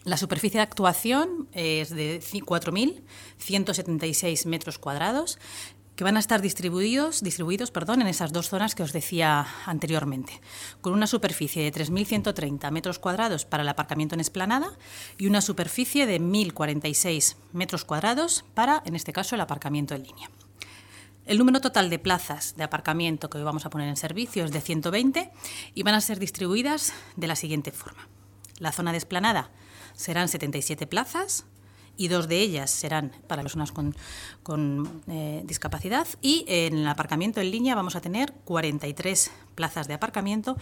La superficie de actuación es de 4.176 metros cuadrados, que van a estar distribuidos en esas dos zonas que os decía anteriormente, con una superficie de 3.130 metros cuadrados para el aparcamiento en explanada y una superficie de 1.046 metros cuadrados para, en este caso, el aparcamiento en línea. El número total de plazas de aparcamiento que hoy vamos a poner en servicio es de 120 y van a ser distribuidas de la siguiente forma. La zona de explanada serán 77 plazas y 2 de ellas serán para personas con discapacidad, y en el aparcamiento en línea vamos a tener 43 plazas de aparcamiento